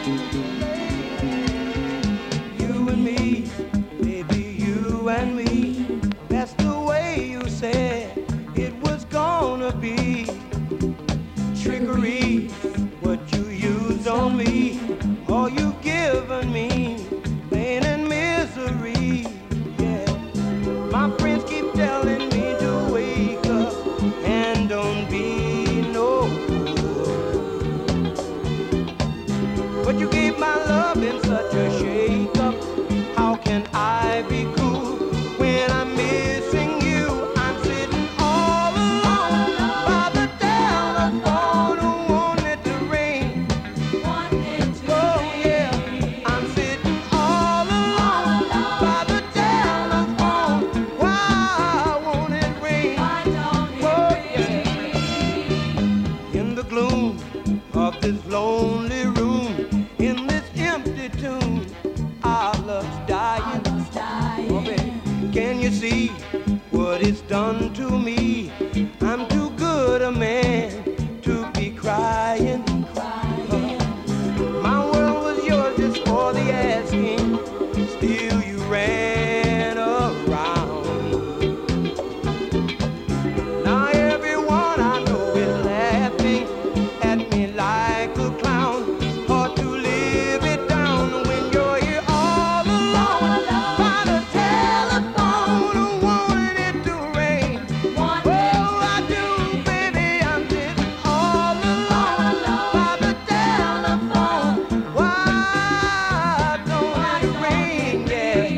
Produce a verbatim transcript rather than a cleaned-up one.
You and me, baby, you and me. That's the way you said it was gonna be. Trickery, what you used on me, all you given me, pain and misery. Yeah, my friends keep telling me to wake up and don't be no fool. But you gave my love in such a shake up. How can I be cool when I'm missing you? I'm sitting all alone by the telephone, who wanted to rain. Oh yeah, I'm sitting all alone by the telephone. Why won't it rain? Oh yeah. In the gloom of this lonely